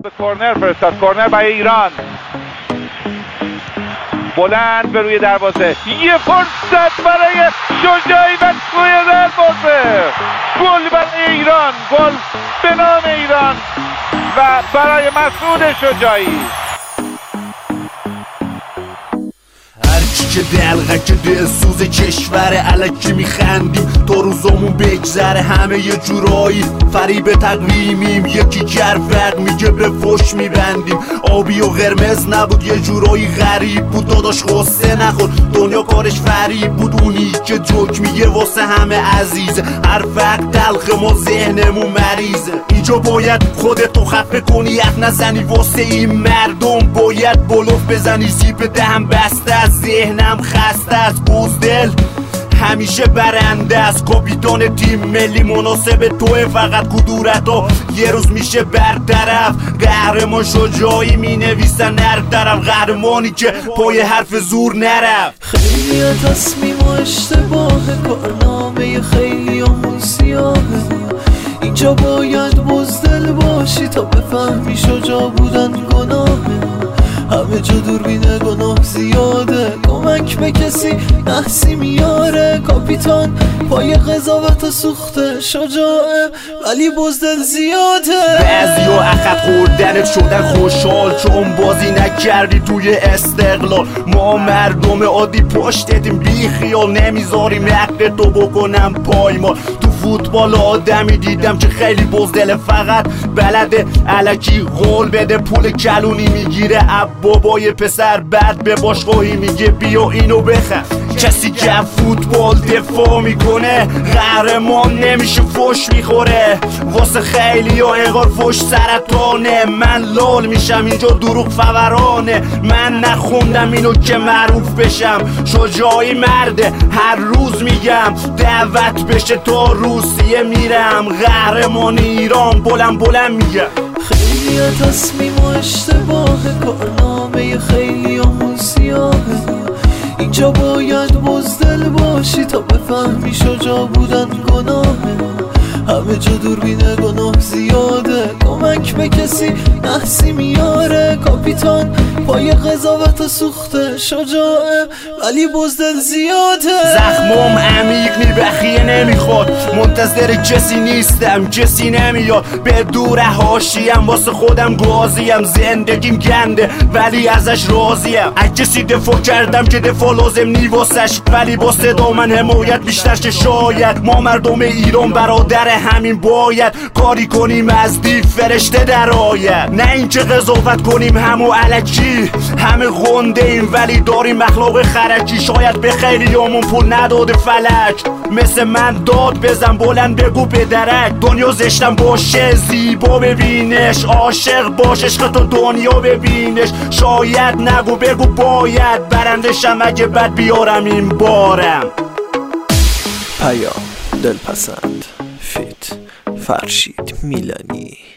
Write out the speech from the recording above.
به کرنر فرستاد. کرنر برای ایران، بلند به روی دروازه، یه فرصت برای شجاعی و توی دروازه، گل برای ایران، گل به نام ایران و برای مسعود شجاعی. هرچی که دلغک دلسوز کشور الکی میخندیم تا روزامون بگذره همه یه جورایی فریب تقویمیم. یکی کرفق میگه به فش میبندیم، آبی و قرمز نبود یه جورایی غریب بود. داداش غصه نخور، دنیا کارش فریب بود. اونی که جوک میگه واسه همه عزیزه، هر فقر تلخ ما ذهنمون مریضه. اینجا باید خودتو خفه کنی، حرف نزنی واسه این مردم. باید بلوف بزنی، زیپ دهم بسته است، ذهنم خسته است. بزدل همیشه برنده است، کاپیتان تیم ملی مناسب توه. فقط کدورتا یه روز میشه برطرف، قهرمان شجاعی مینویسن هر طرف. قهرمانی که پای حرف زور نرفت. خیلی تصمیم و اشتباه، کارنامه خیلی همون سیاهه. اینجا باید بزدل باشی تا بفهمی شجاع بودن گناهه. همه جا دوربین گناه زیاده، کمک به کسی نحسی میاره. کاپیتان پای قضاوت و سوخته شجاعه، ولی بزدل زیاده. بعضیا اخت خوردنت شدن خوشحال چون بازی نکردی توی استقلال. ما مردم عادی پشتتیم بی خیال، نمیذاریم حق تو بکنم پایمال. تو فوتبال آدمی دیدم که خیلی بزدل، فقط بلده الکی قول بده، پول کلونی میگیره. بابای پسر بعد به باشگاهی میگه بیا اینو بخر. کسی که فوتبال دفاع میکنه قهرمان نمیشه، فش میخوره. واسه خیلی ها انگار فش سرطانه. من لال میشم اینجا دروغ فورانه. من نخوندم اینو که معروف بشم، شجاعی مرده هر روز میگم. دعوت بشه تا روسیه میرم، قهرمان ایران بلند بلند میگم. خیلی تصمیم و اشتباه، کارنامه خیلی همون سیاهه. اینجا باید بزدل باشی تا بفهمی شجاع بودن گناهه. همه جا دوربین گناه زیاده، کمک به کسی نحسی میاره. کاپیتان پای قضاوت و سوخته شجاعه، ولی بزدل زیاده. زخمم عمیق نی بخیه نمیخواد، منتظر کسی نیستم کسی نمیاد. به دور حاشیم واسه خودم گازیم، زندگیم گنده ولی ازش راضیم. از کسی دفاع کردم که دفاع لازم نی واسش، ولی با صدا من حمایت بیشتر که شاید. ما مردم ایران برادر همین، باید کاری کنیم از دیو فرشته در آید. نه اینکه قضاوت کنیم همو الکی، همه غنده ایم ولی داریم اخلاق خرکی. شاید به خیلی همون پول نداده فلک، مثل من داد بزن بلند بگو به درک. دنیا زشتم باشه زیبا ببینش، عاشق باش عشق تو دنیا ببینش. شاید نگو بگو باید، برندشم اگه بد بیارم این بارم. پیام دلپسند فیت فرشید میلانی.